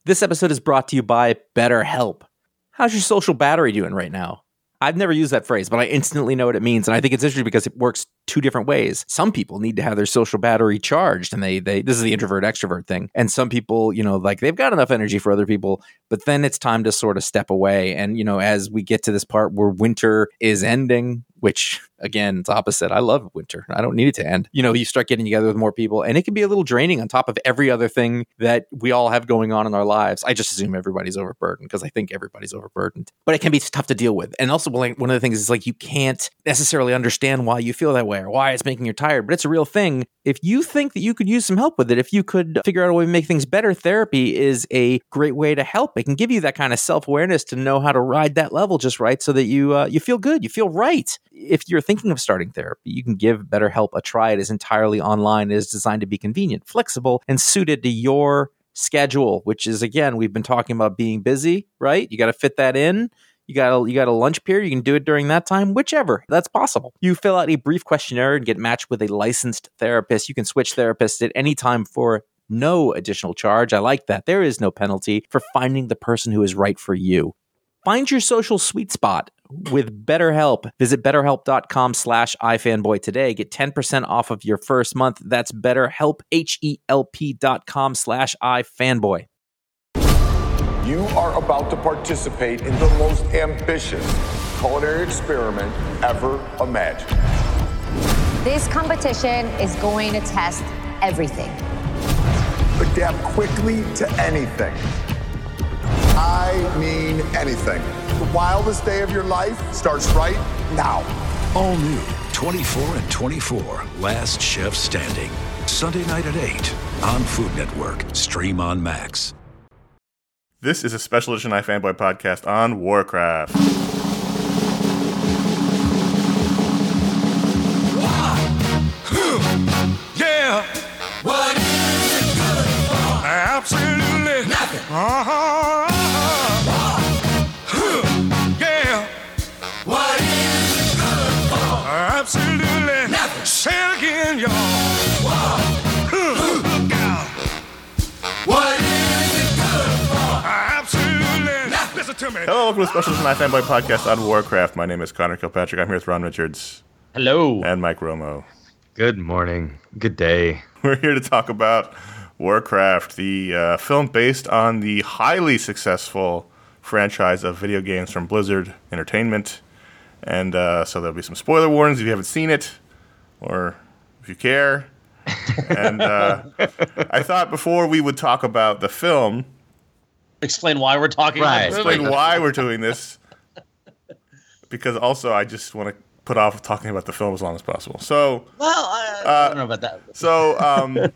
This episode is brought to you by BetterHelp. How's your social battery doing right now? I've never used that phrase, but I instantly know what it means. And I think it's interesting because it works two different ways. Some people need to have their social battery charged, and they this is the introvert extrovert thing. And some people, like they've got enough energy for other people, but then it's time to sort of step away. And, as we get to this part where winter is ending, which again, it's opposite. I love winter. I don't need it to end. You start getting together with more people, and it can be a little draining on top of every other thing that we all have going on in our lives. I just assume everybody's overburdened because I think everybody's overburdened, but it can be tough to deal with. And also, one of the things is like you can't necessarily understand why you feel that way or why it's making you tired, but it's a real thing. If you think that you could use some help with it, if you could figure out a way to make things better, therapy is a great way to help. It can give you that kind of self-awareness to know how to ride that level just right so that you feel good, you feel right. If you're thinking of starting therapy, you can give BetterHelp a try. It is entirely online. It is designed to be convenient, flexible, and suited to your schedule, which is, again, we've been talking about being busy, right? You got to fit that in. You got a lunch period. You can do it during that time, whichever. That's possible. You fill out a brief questionnaire and get matched with a licensed therapist. You can switch therapists at any time for no additional charge. I like that. There is no penalty for finding the person who is right for you. Find your social sweet spot with BetterHelp. Visit BetterHelp.com/iFanboy today. Get 10% off of your first month. That's BetterHelp, HELP.com/iFanboy. You are about to participate in the most ambitious culinary experiment ever imagined. This competition is going to test everything. Adapt quickly to anything. I mean anything. The wildest day of your life starts right now. All new 24 and 24, Last Chef Standing. Sunday night at 8 on Food Network. Stream on Max. This is a special edition iFanboy podcast on Warcraft. Yeah! What is it good for? Absolutely Nothing. Yeah! What is it good for? Absolutely Nothing. Say it again, y'all. Look out! What is it good for? Absolutely Nothing. Listen to me. Hello, welcome to a special edition iFanboy podcast on Warcraft. My name is Connor Kilpatrick. I'm here with Ron Richards. Hello. And Mike Romo. Good morning. Good day. We're here to talk about Warcraft, the film based on the highly successful franchise of video games from Blizzard Entertainment. And so there'll be some spoiler warnings if you haven't seen it, or if you care. And I thought before we would talk about the film, Explain why we're talking about this. explain why we're doing this, because also I just want to put off talking about the film as long as possible. So, Well, I don't know about that. So,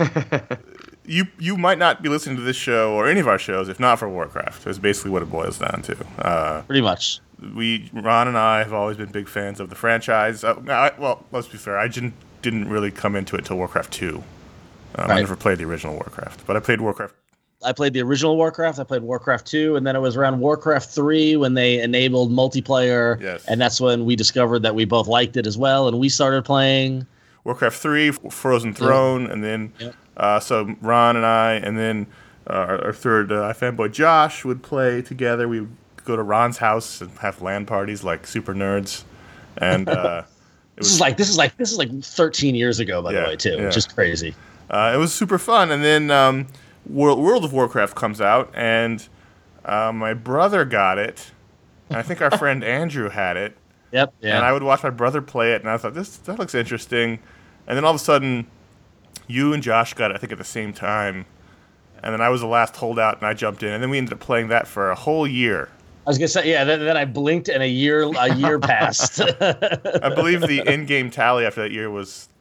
you might not be listening to this show or any of our shows if not for Warcraft. Is basically what it boils down to. Pretty much. Ron and I have always been big fans of the franchise. Well, let's be fair. I didn't really come into it till Warcraft 2. I never played the original Warcraft, but I played Warcraft. I played the original Warcraft. I played Warcraft 2, and then it was around Warcraft 3 when they enabled multiplayer. Yes. And that's when we discovered that we both liked it as well, and we started playing Warcraft 3, Frozen Throne, and then so Ron and I, and then our third iFanboy Josh would play together. We would go to Ron's house and have LAN parties like super nerds, and This is like 13 years ago, by the way, too, which is crazy. It was super fun, and then World of Warcraft comes out, and my brother got it, and I think our friend Andrew had it. Yep. Yeah. And I would watch my brother play it, and I thought, that looks interesting. And then all of a sudden, you and Josh got it, I think, at the same time. And then I was the last holdout, and I jumped in. And then we ended up playing that for a whole year. I was going to say, yeah, then I blinked, and a year passed. I believe the in-game tally after that year was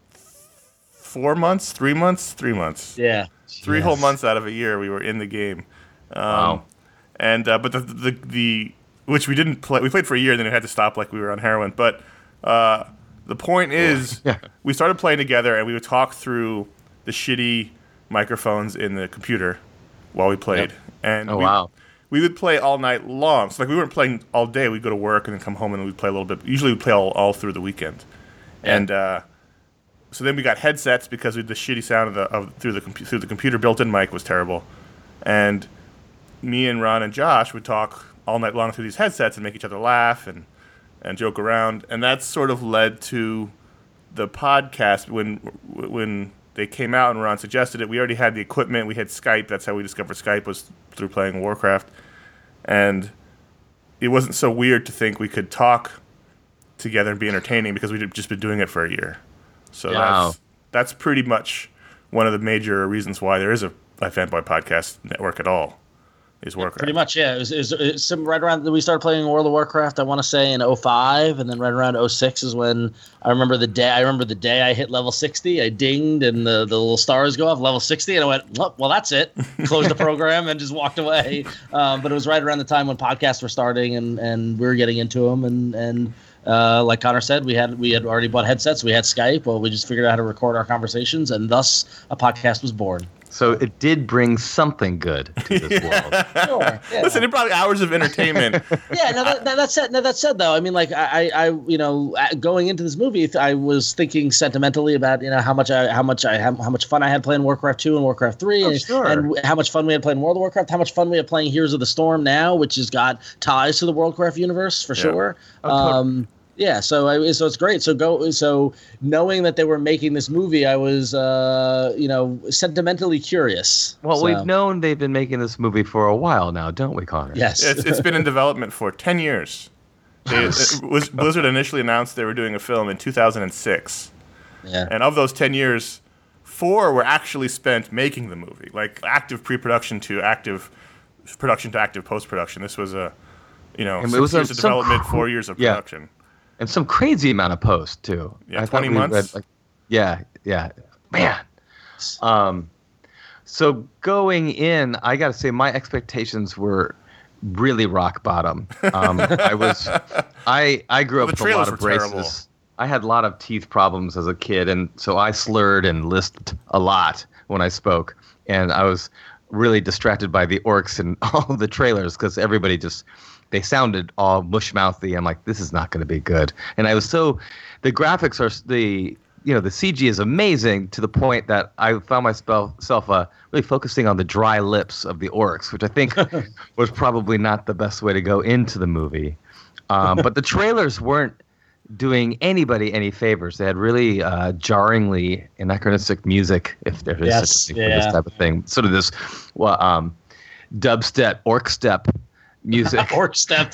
4 months, 3 months, 3 months. Yeah. 3 whole months out of a year we were in the game. Wow. And but the which we didn't play. We played for a year, and then it had to stop like we were on heroin. But the point is, we started playing together, and we would talk through the shitty microphones in the computer while we played. Yep. And we would play all night long. So like we weren't playing all day. We'd go to work and then come home, and we'd play a little bit. Usually we'd play all through the weekend. Yeah. And so then we got headsets because the shitty sound through the computer built-in mic was terrible. And me and Ron and Josh would talk all night long through these headsets and make each other laugh and joke around, and that sort of led to the podcast. When they came out and Ron suggested it, we already had the equipment. We had Skype. That's how we discovered Skype, was through playing Warcraft. And it wasn't so weird to think we could talk together and be entertaining because we'd just been doing it for a year. So that's pretty much one of the major reasons why there is a Fanboy Podcast Network at all. Is Warcraft. Pretty much, yeah. It was some right around we started playing World of Warcraft, I want to say in 2005, and then right around 2006 is when I remember the day I hit level 60. I dinged and the little stars go off, level 60, and I went, well, that's it. Closed the program and just walked away. But it was right around the time when podcasts were starting and we were getting into them, and like Connor said, we had already bought headsets. We had Skype. Well, we just figured out how to record our conversations, and thus a podcast was born. So it did bring something good to this world. Sure. Yeah. Listen, it brought hours of entertainment. Yeah. That said, though, I mean, like I going into this movie, I was thinking sentimentally about how much fun I had playing Warcraft 2 and Warcraft 3, and how much fun we had playing World of Warcraft, how much fun we had playing Heroes of the Storm now, which has got ties to the Warcraft universe for sure. Yeah, so it's great. So knowing that they were making this movie, I was sentimentally curious. Well, we've known they've been making this movie for a while now, don't we, Connor? Yes, it's been in development for 10 years. Blizzard initially announced they were doing a film in 2006. Yeah, and of those 10 years, 4 were actually spent making the movie, like active pre-production to active production to active post-production. This was 6 years of development, 4 years of production. And some crazy amount of post too. Yeah, 20 months. Man. So going in, I got to say my expectations were really rock bottom. I grew up with a lot of braces. Terrible. I had a lot of teeth problems as a kid, and so I slurred and lisped a lot when I spoke, and I was really distracted by the orcs and all the trailers because everybody just. They sounded all mush-mouthy. I'm like, this is not going to be good. And I was the graphics are the CG is amazing to the point that I found myself really focusing on the dry lips of the orcs, which I think was probably not the best way to go into the movie. But the trailers weren't doing anybody any favors. They had really jarringly anachronistic music, if there is such a thing for this type of thing. Sort of this dubstep, orc step music. Orc step.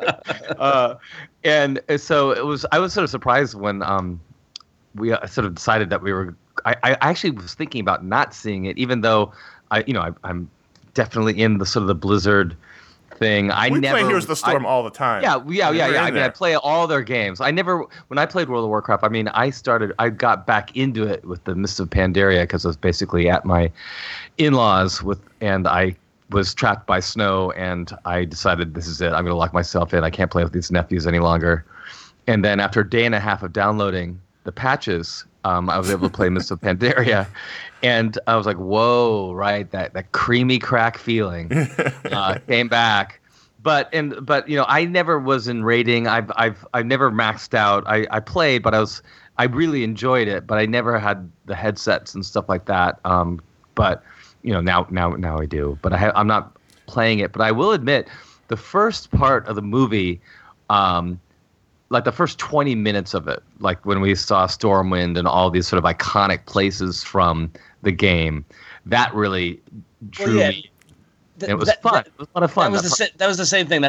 And so it was. I was sort of surprised when we sort of decided that we were. I actually was thinking about not seeing it, even though I'm definitely in the sort of the Blizzard thing. We play Heroes of the Storm all the time. Yeah. I mean, I play all their games. When I played World of Warcraft, I mean, I got back into it with the Mists of Pandaria because I was basically at my in-laws and I was trapped by snow, and I decided this is it. I'm going to lock myself in. I can't play with these nephews any longer. And then after a day and a half of downloading the patches, I was able to play Mists of Pandaria, and I was like, "Whoa!" Right, that creamy crack feeling came back. But I never was in raiding. I've never maxed out. I played, but I really enjoyed it. But I never had the headsets and stuff like that. But now I do. But I'm not playing it. But I will admit, the first part of the movie, like the first 20 minutes of it, like when we saw Stormwind and all these sort of iconic places from the game, that really drew me. It was fun. It was a lot of fun. That was the same thing.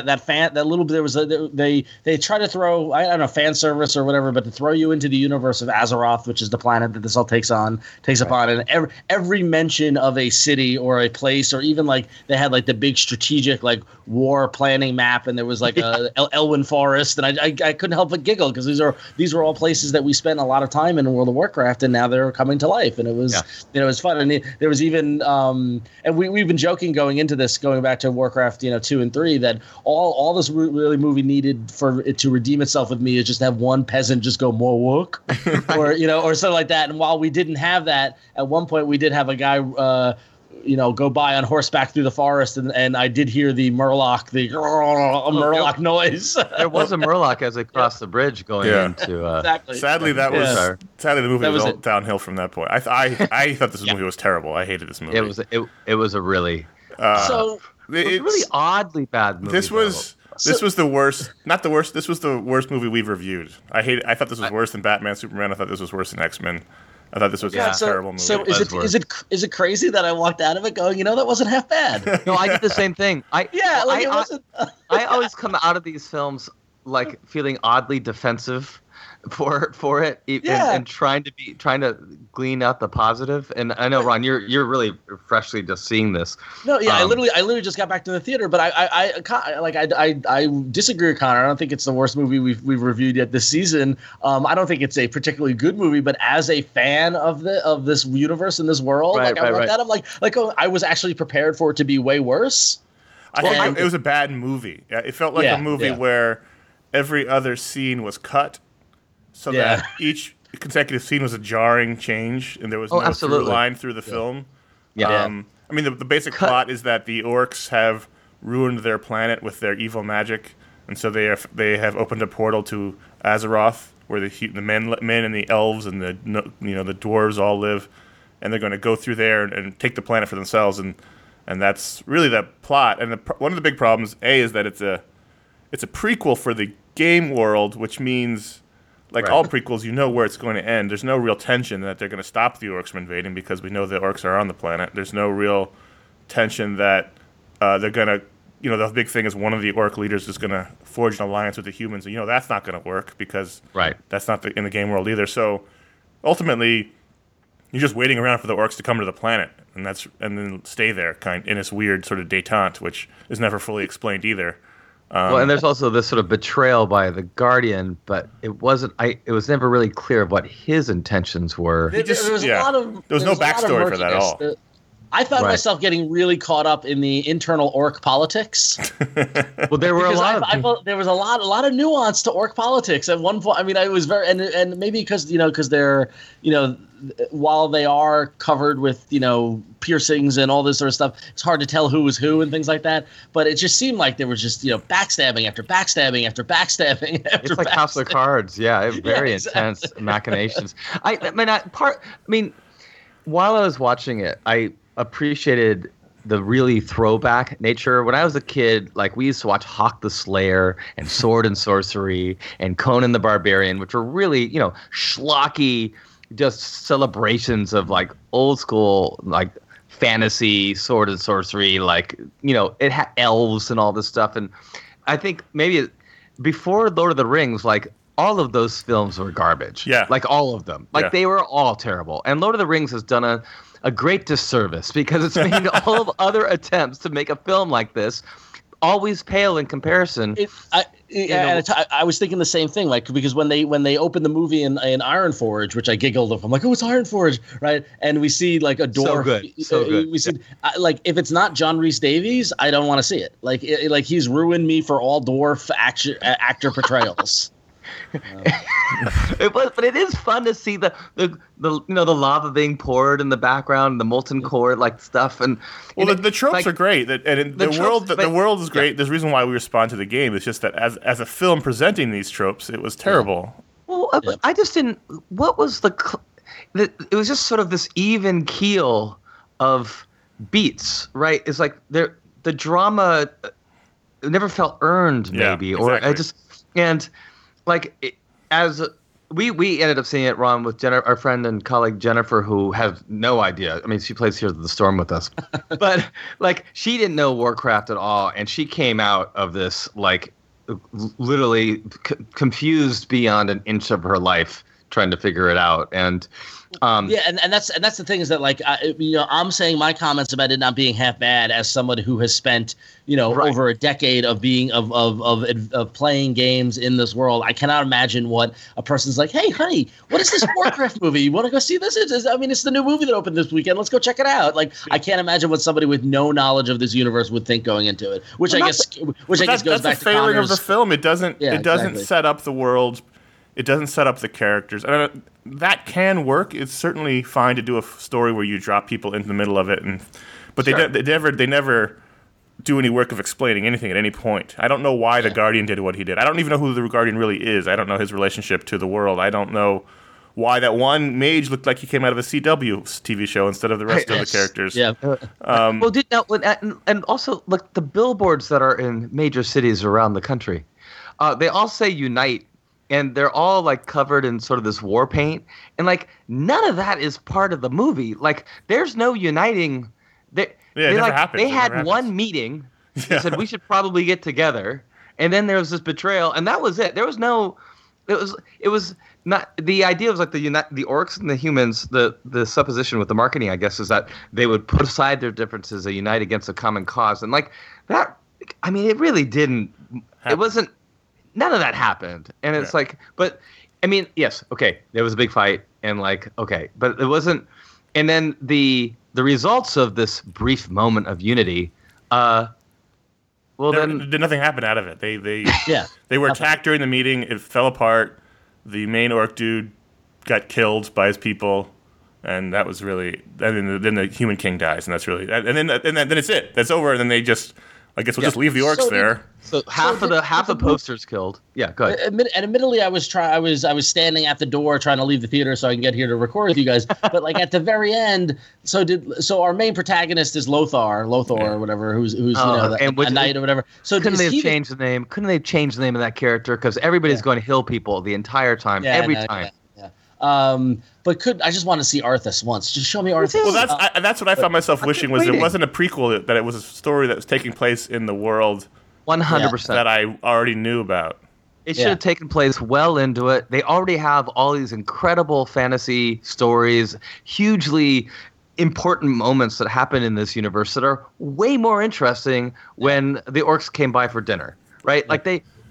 They try to throw, I don't know, fan service or whatever, but to throw you into the universe of Azeroth, which is the planet that this all takes upon, and every mention of a city or a place, or even like they had like the big strategic like war planning map, and there was like a Elwyn Forest, and I couldn't help but giggle because these were all places that we spent a lot of time in World of Warcraft, and now they're coming to life, and it was it was fun, and there was even and we've been joking going into this, going back to Warcraft 2 and 3, that all this really movie needed for it to redeem itself with me is just to have one peasant just go more work or or something like that. And while we didn't have that, at one point we did have a guy go by on horseback through the forest, and I did hear the Murloc, Murloc noise. There was a Murloc as they crossed the bridge going into. Exactly. Sadly, the movie was all downhill from that point. I thought this movie was terrible. I hated this movie. It was a really. So It was a really oddly bad movie. This was the worst. Not the worst. This was the worst movie we've reviewed. I thought this was worse than Batman, Superman. I thought this was worse than X-Men. I thought this was a terrible movie. So is it crazy that I walked out of it going, that wasn't half bad? No, I did the same thing. it wasn't. I always come out of these films like feeling oddly defensive for it, and trying to glean out the positive. And I know, Ron, you're really freshly just seeing this. No, yeah, I literally just got back to the theater, but I disagree with Connor. I don't think it's the worst movie we've reviewed yet this season. I don't think it's a particularly good movie, but as a fan of this universe and this world, I went that, I'm like I was actually prepared for it to be way worse. I think it was a bad movie. It felt like a movie where every other scene was cut. So that each consecutive scene was a jarring change, and there was no through line through the film. I mean, the basic plot is that the orcs have ruined their planet with their evil magic, and so they have opened a portal to Azeroth, where the men and the elves and the dwarves all live, and they're going to go through there and take the planet for themselves, and that's really the plot. And one of the big problems, is that it's a prequel for the game world, which means, like all prequels, where it's going to end. There's no real tension that they're going to stop the orcs from invading because we know the orcs are on the planet. There's no real tension that they're going to, the big thing is one of the orc leaders is going to forge an alliance with the humans. And, that's not going to work because that's not in the game world either. So ultimately, you're just waiting around for the orcs to come to the planet and then stay there in this weird sort of détente, which is never fully explained either. And there's also this sort of betrayal by the Guardian, but it was never really clear what his intentions were. There was no backstory for that at all. I found myself getting really caught up in the internal orc politics. Well, there were I felt there was a lot of nuance to orc politics at one point. I mean, I was very and maybe because they're while they are covered with piercings and all this sort of stuff, it's hard to tell who was who and things like that. But it just seemed like there was just backstabbing after backstabbing after backstabbing. It's like House of Cards, very intense machinations. While I was watching it, I appreciated the really throwback nature. When I was a kid, like we used to watch Hawk the Slayer and Sword and Sorcery and Conan the Barbarian, which were really, schlocky, just celebrations of like old school, like fantasy, sword and sorcery, like, it had elves and all this stuff. And I think maybe before Lord of the Rings, like all of those films were garbage. Yeah. Like all of them. Like they were all terrible. And Lord of the Rings has done a great disservice because it's made all of other attempts to make a film like this always pale in comparison. I was thinking the same thing, like because when they opened the movie in Ironforge, which I giggled of, I'm like, oh, it's Ironforge, right? And we see like a dwarf. So good. We see like if it's not John Rhys Davies, I don't want to see it. Like he's ruined me for all dwarf actor portrayals. But it is fun to see the lava being poured in the background, the molten core like stuff, and the tropes are great. The world is great. There's a reason why we respond to the game. It's just that as a film presenting these tropes, it was terrible. Well, I just didn't. What was it was just sort of this even keel of beats, right? It's like the drama never felt earned, maybe, or I just and. Like as we ended up seeing it, Ron, with our friend and colleague Jennifer, who has no idea. I mean, she plays Heroes of the Storm with us, but like she didn't know Warcraft at all, and she came out of this like literally confused beyond an inch of her life trying to figure it out. And and that's the thing is that like I'm saying my comments about it not being half bad as someone who has spent over a decade of being of playing games in this world. I cannot imagine what a person's like. Hey, honey, what is this Warcraft movie? You want to go see this? It's the new movie that opened this weekend. Let's go check it out. Like I can't imagine what somebody with no knowledge of this universe would think going into it. Which I guess goes back to that's the failing of the film. It doesn't set up the world. It doesn't set up the characters. That can work. It's certainly fine to do a story where you drop people into the middle of it, but they never do any work of explaining anything at any point. I don't know why the Guardian did what he did. I don't even know who the Guardian really is. I don't know his relationship to the world. I don't know why that one mage looked like he came out of a CW TV show instead of the rest of the characters. Yeah. And also look, the billboards that are in major cities around the country, they all say unite, and they're all like covered in sort of this war paint, and like none of that is part of the movie. Like there's no uniting. It never happens. They It had never one happens. meeting. They said we should probably get together, and then there was this betrayal, and that was it. There was no. It was not the idea was like the orcs and the humans. The supposition with the marketing, I guess, is that they would put aside their differences and unite against a common cause, and like that. I mean, it really didn't. It wasn't. None of that happened, and it's like, but I mean, yes, okay, there was a big fight, and like, okay, but it wasn't. And then the results of this brief moment of unity. Did nothing happen out of it. They were attacked during the meeting. It fell apart. The main orc dude got killed by his people, and that was really. And then the human king dies, and that's really. And then it's it. That's over. And then they just. I guess we'll just leave the orcs there. So half the posters killed. Yeah, go ahead. And admittedly, I was standing at the door trying to leave the theater so I can get here to record with you guys. But like at the very end, so our main protagonist is Lothar or whatever, who's a knight or whatever. So couldn't they have changed the name? Couldn't they have changed the name of that character? Because everybody's going to heal people the entire time, every time. But I just want to see Arthas once. Just show me Arthas. Well, that's what I found myself wishing was it wasn't a prequel, that it was a story that was taking place in the world 100% that I already knew about. It should have taken place well into it. They already have all these incredible fantasy stories, hugely important moments that happen in this universe that are way more interesting when the orcs came by for dinner, right? Like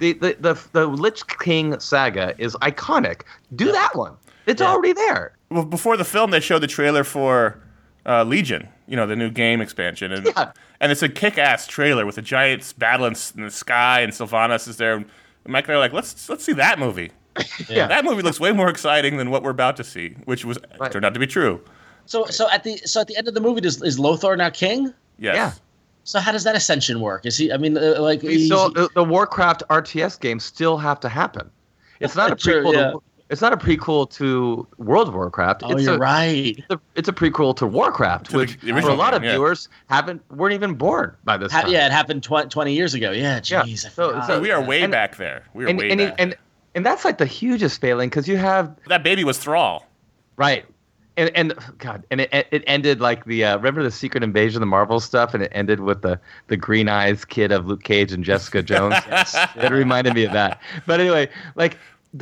the Lich King saga is iconic. Do that one. It's already there. Well, before the film, they showed the trailer for Legion, the new game expansion. And it's a kick-ass trailer with a giant battle in the sky, and Sylvanas is there. And Mike and I are like, let's see that movie. That movie looks way more exciting than what we're about to see, which turned out to be true. So at the end of the movie, is Lothar now king? Yes. Yeah. So how does that ascension work? Is he? I mean, so the Warcraft RTS games still have to happen. It's not a prequel. It's not a prequel to World of Warcraft. You're right. It's a prequel to Warcraft, which for a lot of viewers weren't even born by this time. Yeah, it happened 20 years ago. Yeah, jeez. So we are way back there. We are way back. And that's like the hugest failing because you have that baby was Thrall, right? And God, and it ended like the remember the Secret Invasion, the Marvel stuff, and it ended with the green eyes kid of Luke Cage and Jessica Jones. It reminded me of that. But anyway, like.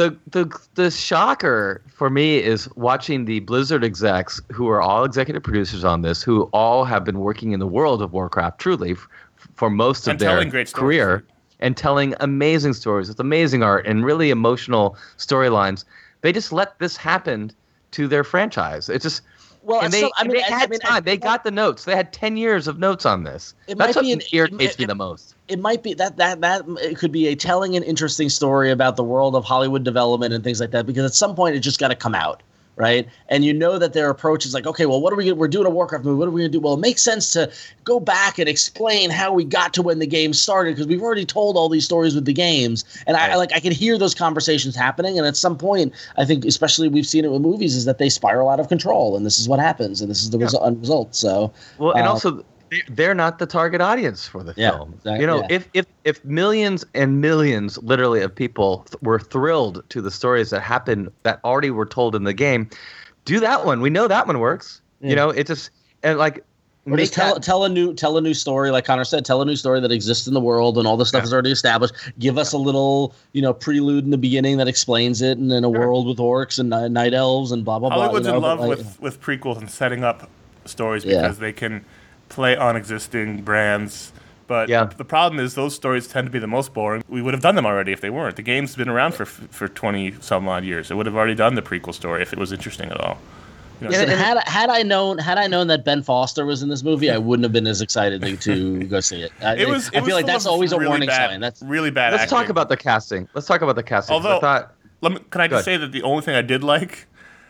The shocker for me is watching the Blizzard execs, who are all executive producers on this, who all have been working in the world of Warcraft truly for most of their career, and telling amazing stories with amazing art and really emotional storylines. They just let this happen to their franchise. It's just they had time. They got the notes. They had 10 years of notes on this. That's what irritates me the most. It might be that it could be a telling and interesting story about the world of Hollywood development and things like that, because at some point it just got to come out, right? And that their approach is like, okay, well, we're doing a Warcraft movie. What are we going to do? Well, it makes sense to go back and explain how we got to when the game started, because we've already told all these stories with the games. And I can hear those conversations happening. And at some point, I think, especially we've seen it with movies, is that they spiral out of control, and this is what happens, and this is the result. So, and also, they're not the target audience for the film. Exactly, if millions and millions, literally, of people were thrilled to the stories that happened that already were told in the game, do that one. We know that one works. It just and like. Or just tell a new story, like Connor said. Tell a new story that exists in the world, and all the stuff is already established. Give us a little, prelude in the beginning that explains it, and then a world with orcs and night elves and blah blah blah. Hollywood's in love with prequels and setting up stories because they can play on existing brands. But the problem is those stories tend to be the most boring. We would have done them already if they weren't. The game's been around for 20 some odd years. It would have already done the prequel story if it was interesting at all. Had I known that Ben Foster was in this movie, I wouldn't have been as excited to go see it. I feel like that's always a warning sign. That's really bad. Let's talk about the casting. Although, can I just say that the only thing I did like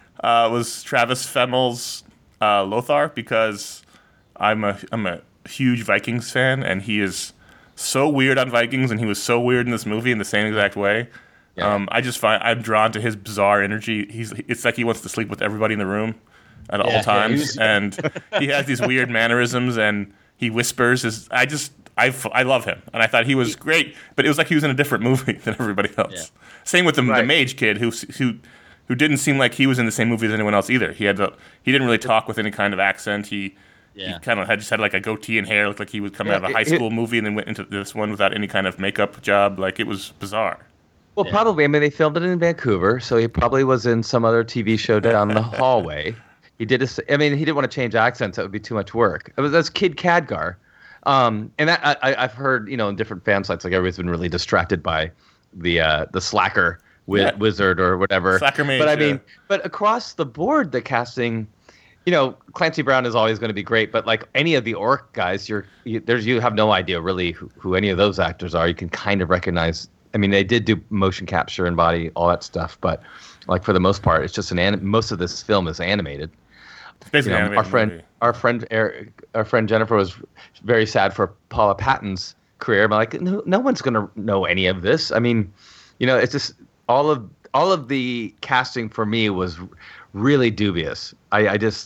was Travis Fimmel's Lothar, because I'm a huge Vikings fan, and he is so weird on Vikings, and he was so weird in this movie in the same exact way Yeah. I just find I'm drawn to his bizarre energy. It's like he wants to sleep with everybody in the room at all times, and he has these weird mannerisms, and he whispers. I love him, and I thought he was great, but it was like he was in a different movie than everybody else. Yeah. Same with the mage kid who didn't seem like he was in the same movie as anyone else either. He didn't really talk with any kind of accent. He kind of had like a goatee and hair, looked like he was coming out of a high school movie, and then went into this one without any kind of makeup job. Like, it was bizarre. Well, probably. I mean, they filmed it in Vancouver, so he probably was in some other TV show down the hallway. He didn't want to change accents. That would be too much work. That's Kid Khadgar. And that I've heard, in different fan sites, like everybody's been really distracted by the slacker wizard or whatever. Slacker mage. But but across the board, the casting, Clancy Brown is always going to be great. But like any of the orc guys, you have no idea really who any of those actors are. You can kind of recognize. I mean, they did do motion capture and body, all that stuff, but like for the most part, it's just most of this film is animated. It's basically an animated movie. Our friend Jennifer was very sad for Paula Patton's career. But like, no one's going to know any of this. I mean, it's just all of the casting for me was really dubious. I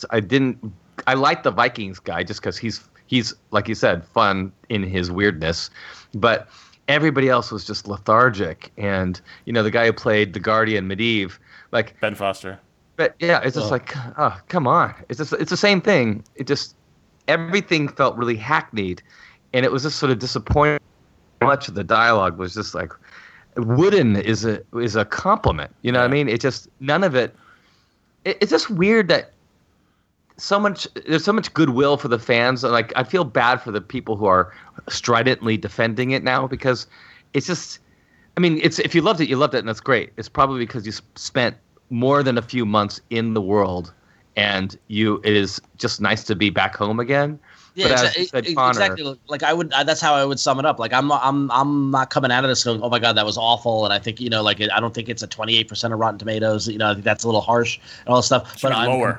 liked the Vikings guy just because he's like you said, fun in his weirdness, but everybody else was just lethargic. And the guy who played the Guardian Medivh, like Ben Foster. But yeah, it's just like, oh, come on. It's the same thing. It just, everything felt really hackneyed, and it was just sort of disappointing. Much of the dialogue was just like, wooden is a compliment. You know what I mean? It just, none of it. It's just weird that there's so much goodwill for the fans. Like, I feel bad for the people who are stridently defending it now, because it's just, I mean, if you loved it, you loved it, and that's great. It's probably because you spent more than a few months in the world, and it is just nice to be back home again. Yeah, but as you said, Connor, exactly. Like that's how I would sum it up. Like I'm not coming out of this going, oh my god, that was awful. And I think I don't think it's a 28% of Rotten Tomatoes. I think that's a little harsh and all this stuff. But I'm lower.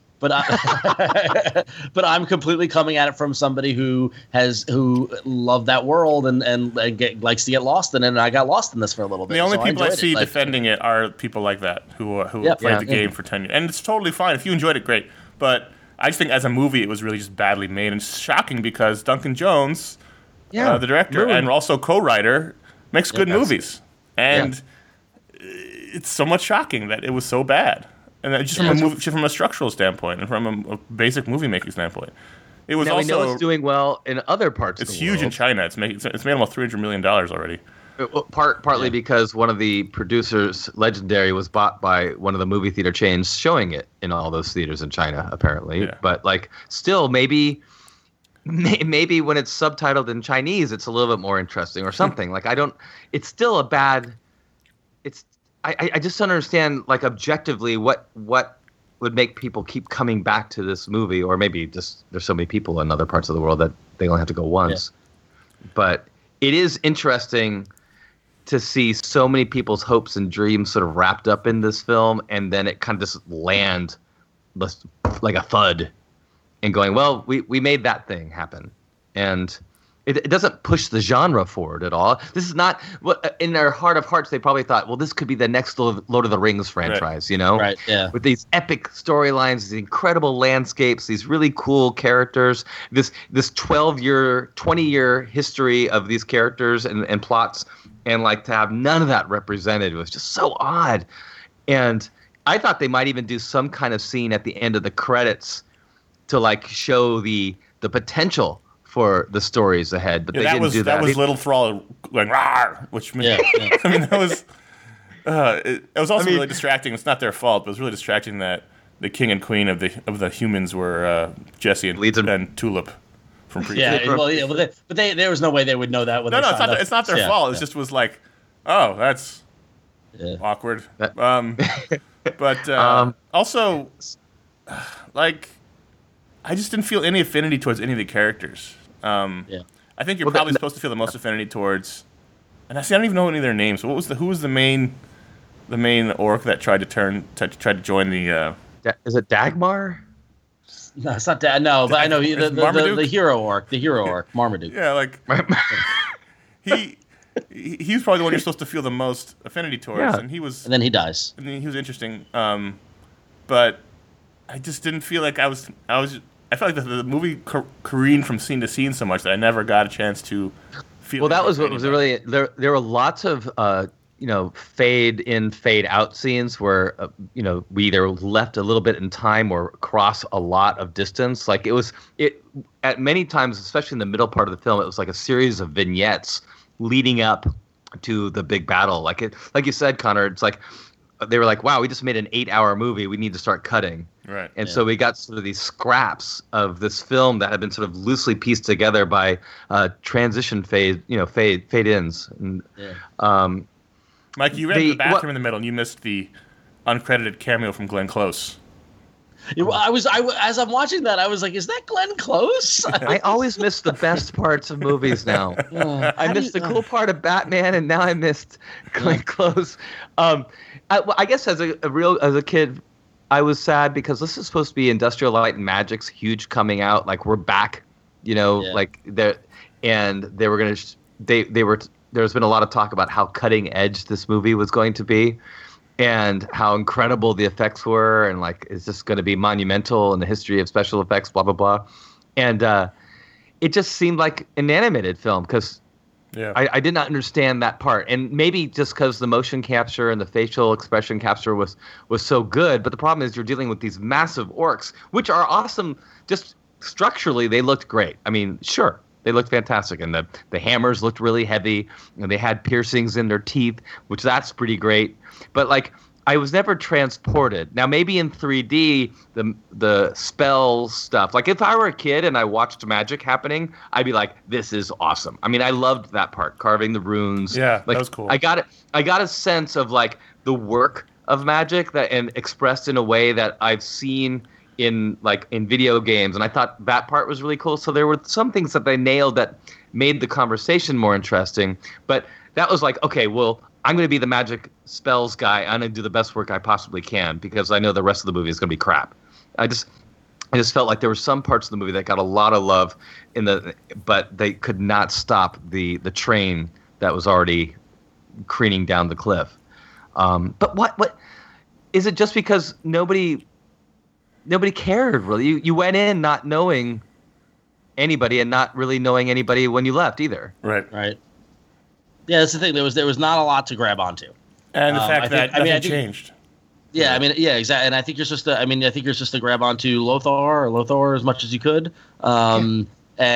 But I'm completely coming at it from somebody who loved that world and likes to get lost in it. And I got lost in this for a little bit. The only people I see defending it are people like that who played the game for 10 years, and it's totally fine if you enjoyed it. Great, but I just think as a movie it was really just badly made, and it's shocking because Duncan Jones, the director and also co-writer, makes good movies, and it's somewhat shocking that it was so bad. And just from a structural standpoint and from a basic movie making standpoint, it was now also. We know it's doing well in other parts. It's of the huge world. in China. It's made almost $300 million already. Partly because one of the producers, Legendary, was bought by one of the movie theater chains, showing it in all those theaters in China, apparently. Yeah. But like, still, maybe when it's subtitled in Chinese, it's a little bit more interesting or something. Like, it's still a bad. I just don't understand, like, objectively what would make people keep coming back to this movie, or maybe just there's so many people in other parts of the world that they only have to go once. Yeah. But it is interesting to see so many people's hopes and dreams sort of wrapped up in this film, and then it kind of just land like a thud and going, well, we made that thing happen. And it doesn't push the genre forward at all. This is not what in their heart of hearts they probably thought, well, this could be the next Lord of the Rings franchise, Right, yeah. With these epic storylines, these incredible landscapes, these really cool characters, this 20-year history of these characters and plots, and like to have none of that represented was just so odd. And I thought they might even do some kind of scene at the end of the credits to like show the potential for the stories ahead, but they didn't do that. That was Little Thrall going "rawr," which I mean that was. It was also really distracting. It's not their fault, but it was really distracting that the king and queen of the humans were Jesse and Tulip from Prequel. But there was no way they would know that. It's not their fault. It just was like, oh, that's awkward. Also, like, I just didn't feel any affinity towards any of the characters. I think you're probably supposed to feel the most affinity towards, and I don't even know any of their names. Who was the main orc that tried to join the? Is it Dagmar? No, it's not that. No, but I know the hero orc, Marmaduke. Yeah, like he was probably the one you're supposed to feel the most affinity towards, Yeah. and he was. And then he dies. And then he was interesting, but I just didn't feel like I felt like the movie careened from scene to scene so much that I never got a chance to feel. Well, that was what was really there. There were lots of fade in, fade out scenes where we either left a little bit in time or across a lot of distance. Like it at many times, especially in the middle part of the film, it was like a series of vignettes leading up to the big battle. Like you said, Connor, it's like they were like, wow, we just made an 8-hour movie. We need to start cutting. Right. And so we got sort of these scraps of this film that had been sort of loosely pieced together by transition fade ins. And, Mike, you ran to the bathroom in the middle and you missed the uncredited cameo from Glenn Close. As I'm watching that, I was like, is that Glenn Close? I always miss the best parts of movies now. I missed the cool part of Batman, and now I missed Glenn Close. I guess as a kid, I was sad because this is supposed to be Industrial Light and Magic's huge coming out. Like, we're back, like there, and they were gonna. They were. There's been a lot of talk about how cutting edge this movie was going to be, and how incredible the effects were, and like it's just going to be monumental in the history of special effects, blah blah blah, and it just seemed like an animated film because I did not understand that part, and maybe just because the motion capture and the facial expression capture was so good, but the problem is you're dealing with these massive orcs, which are awesome. Just structurally, they looked great. I mean, sure. They looked fantastic, and the hammers looked really heavy, and they had piercings in their teeth, which that's pretty great. But like, I was never transported. Now, maybe in 3D, the spell stuff. Like, if I were a kid and I watched magic happening, I'd be like, "This is awesome." I mean, I loved that part, carving the runes. Yeah, like, that was cool. I got a sense of like the work of magic and expressed in a way that I've seen in video games, and I thought that part was really cool. So there were some things that they nailed that made the conversation more interesting, but that was like, okay, well, I'm going to be the magic spells guy. I'm going to do the best work I possibly can because I know the rest of the movie is going to be crap. I just felt like there were some parts of the movie that got a lot of love but they could not stop the train that was already careening down the cliff. But what is it? Just because nobody cared, really. You went in not knowing anybody and not really knowing anybody when you left either. Right. Yeah, that's the thing. There was not a lot to grab onto, and the fact that nothing changed. Yeah, I mean, yeah, exactly. And I think you're supposed to grab onto Lothar as much as you could. And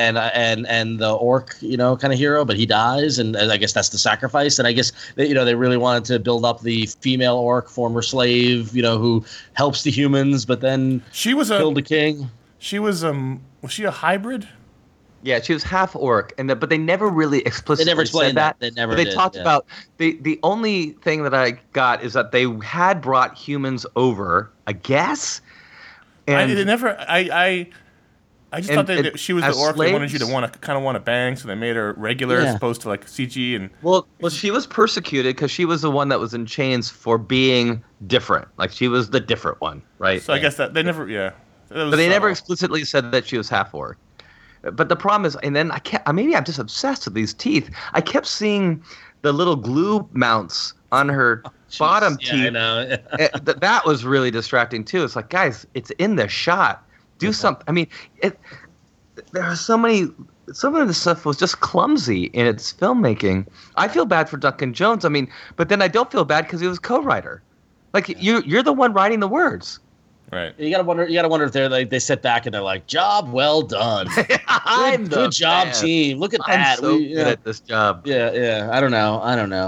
the orc, kind of hero, but he dies, and I guess that's the sacrifice. And I guess they really wanted to build up the female orc, former slave, who helps the humans, but then she was killed the king. She was she a hybrid? Yeah, she was half orc, but they never really explicitly said that. They never. They talked about the only thing that I got is that they had brought humans over, I guess. And I just thought that she was the orc they wanted you to want to bang, so they made her regular as opposed to like CG and. Well, she was persecuted because she was the one that was in chains for being different. Like she was the different one, right? So I guess that they never, but they never explicitly said that she was half orc. But the problem is, and then maybe I'm just obsessed with these teeth. I kept seeing the little glue mounts on her bottom teeth. I know. That was really distracting too. It's like, guys, it's in the shot. Do something. I mean, there are so many. Some of the stuff was just clumsy in its filmmaking. I feel bad for Duncan Jones. I mean, but then I don't feel bad because he was co-writer. Like you're the one writing the words. Right. You gotta wonder if they're like they sit back and they're like, "Job well done, good job, team. Look at that. I'm so good at this job." Yeah. I don't know.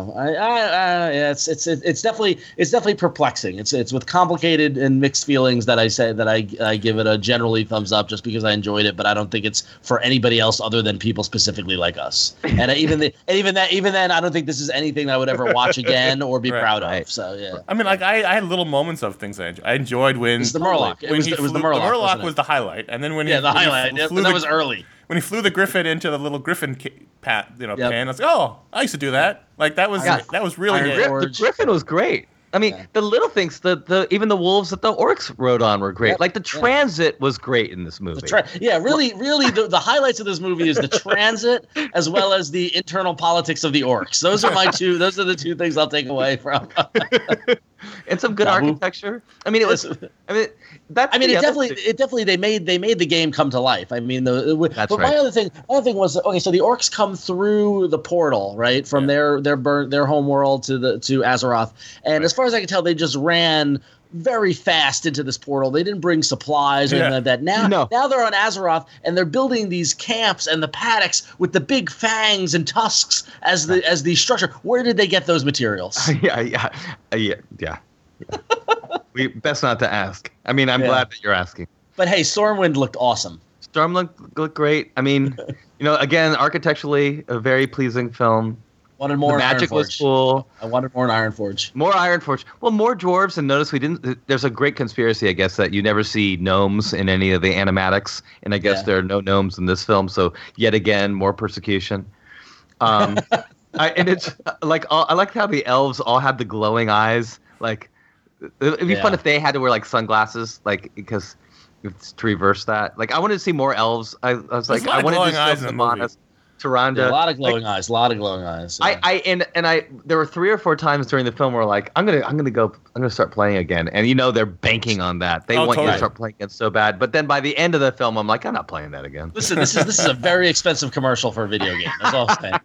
It's definitely perplexing. It's with complicated and mixed feelings that I give it a generally thumbs up just because I enjoyed it, but I don't think it's for anybody else other than people specifically like us. And even then, I don't think this is anything I would ever watch again or be proud of. So yeah. I mean, like I had little moments of things I enjoyed when. The Murloc. It was the Murloc. The Murloc was the highlight, and then when the highlight. That was early. When he flew the Griffin into the little Griffin pan, I was like, oh, I used to do that. Like that was really good. The Griffin was great. I mean, the little things, even the wolves that the orcs rode on were great. Yep. Like the transit was great in this movie. Really, the highlights of this movie is the transit as well as the internal politics of the orcs. Those are the two things I'll take away from. And some good architecture. I mean, it definitely they made the game come to life. I mean, That's right. My other thing was, okay, so the orcs come through the portal, right, from their home world to Azeroth, and as far as I can tell, they just ran very fast into this portal. They didn't bring supplies or anything like that. Now they're on Azeroth and they're building these camps and the paddocks with the big fangs and tusks as the structure. Where did they get those materials? Yeah. We best not to ask. I mean, I'm glad that you're asking. But hey, Stormwind looked awesome. Storm looked great. I mean, again, architecturally, a very pleasing film. Wanted more. The magic was cool. I wanted more in Ironforge. More Ironforge. Well, more dwarves. And notice we didn't. There's a great conspiracy, I guess, that you never see gnomes in any of the animatics, and I guess there are no gnomes in this film. So yet again, more persecution. And it's like I like how the elves all had the glowing eyes. Like it'd be fun if they had to wear like sunglasses, like because it's to reverse that. Like I wanted to see more elves. I was like, I wanted to see Sylvanas. Tyrande. Yeah, a lot of glowing eyes. Yeah. I there were 3 or 4 times during the film where like I'm gonna start playing again, and they're banking on that. They want you to start playing it so bad, but then by the end of the film, I'm like, I'm not playing that again. Listen, this is a very expensive commercial for a video game. That's all I'm saying.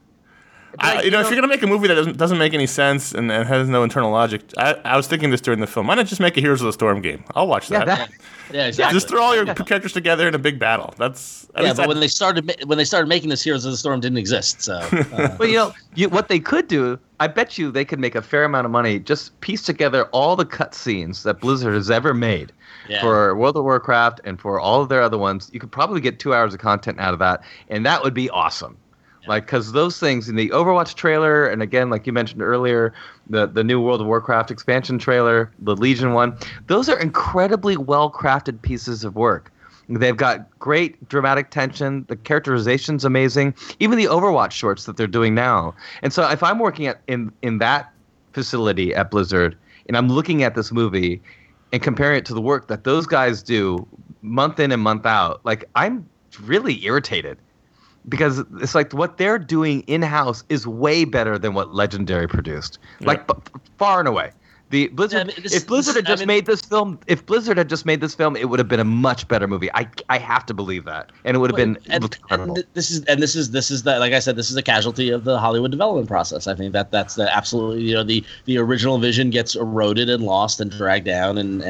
If you're gonna make a movie that doesn't make any sense and has no internal logic, I was thinking this during the film. Why not just make a Heroes of the Storm game? I'll watch that. Yeah, exactly. Just throw all your characters together in a big battle. But when they started making this, Heroes of the Storm didn't exist. So, well, what they could do, I bet you they could make a fair amount of money. Just piece together all the cutscenes that Blizzard has ever made for World of Warcraft and for all of their other ones. You could probably get 2 hours of content out of that, and that would be awesome. Like, because those things in the Overwatch trailer, and again, like you mentioned earlier, the new World of Warcraft expansion trailer, the Legion one, those are incredibly well-crafted pieces of work. They've got great dramatic tension. The characterization's amazing. Even the Overwatch shorts that they're doing now. And so if I'm working in that facility at Blizzard, and I'm looking at this movie and comparing it to the work that those guys do month in and month out, like, I'm really irritated. Because it's like what they're doing in-house is way better than what Legendary produced. Like far and away. The Blizzard. If Blizzard had just made this film, it would have been a much better movie. I have to believe that, and it would have been incredible. And this is that. Like I said, this is a casualty of the Hollywood development process. I think that's the absolutely the original vision gets eroded and lost and dragged down and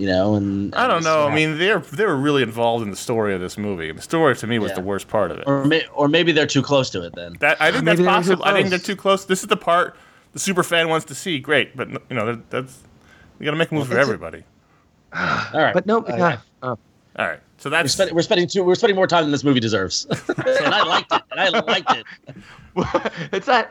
I don't know. I mean, they were really involved in the story of this movie. The story to me was the worst part of it. Or maybe they're too close to it. Then I think that's possible. I think they're too close. This is the part the super fan wants to see. Great, but you got to make a movie for everybody. All right, but no. All right, so that's we're spending more time than this movie deserves, and I liked it. It's that.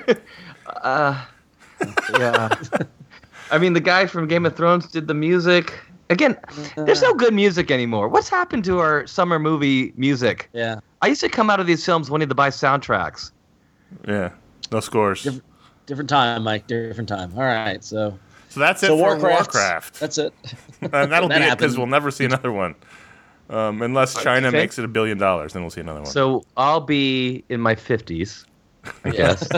Yeah. I mean, the guy from Game of Thrones did the music. Again, there's no good music anymore. What's happened to our summer movie music? Yeah. I used to come out of these films wanting to buy soundtracks. Yeah. No scores. Different time, Mike. Different time. All right. So that's it for Warcraft. That's it. And that'll be it because we'll never see another one. Unless China makes it $1 billion, then we'll see another one. So I'll be in my 50s, I guess.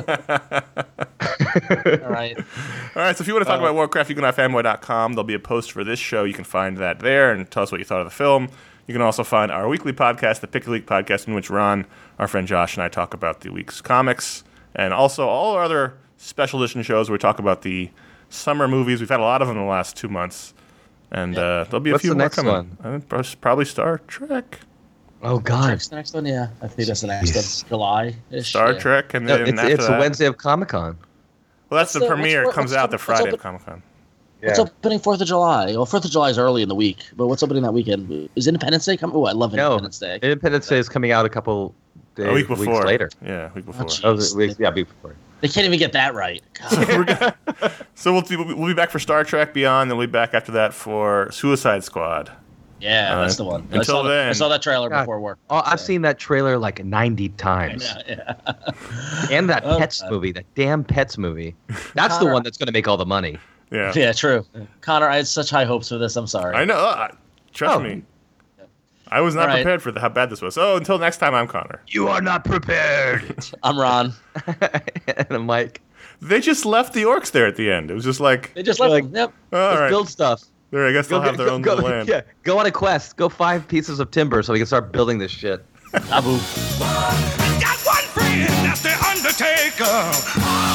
All right. All right. So if you want to talk about Warcraft, you can go to fanboy.com. There'll be a post for this show. You can find that there and tell us what you thought of the film. You can also find our weekly podcast, the Pick a Week podcast, in which Ron, our friend Josh, and I talk about the week's comics, and also all our other special edition shows where we talk about the summer movies. We've had a lot of them in the last 2 months, and there'll be a few more coming. One? I think probably Star Trek. Oh God, Trek's the next one. Yeah, I think that's the next one. July-ish. Star Trek, and then it's a Wednesday of Comic-Con. Well, that's the premiere. It comes out the Friday of Comic-Con. What's opening 4th of July? Well, 4th of July is early in the week, but what's opening that weekend? Is Independence Day coming? Oh, I love Independence Day. Independence Day is coming out a week later. Yeah, a week before. Week before. They can't even get that right. So we'll be back for Star Trek Beyond, and we'll be back after that for Suicide Squad. Yeah, that's the one. Until then, I saw that trailer before work. Oh, I've seen that trailer like 90 times. Yeah. And that Pets movie, that damn Pets movie. That's the one that's going to make all the money. Yeah. Yeah, true. Connor, I had such high hopes for this. I'm sorry. I know. Trust me. I was not All right. prepared for how bad this was. So until next time, I'm Connor. You are not prepared. I'm Ron. And I'm Mike. They just left the orcs there at the end. It was just like, They just left. Like- Yep. all Let's right. build stuff. There, I guess they'll have their own little land. Yeah, go on a quest. Go 5 pieces of timber so we can start building this shit. Abu. Got one friend, that's the Undertaker.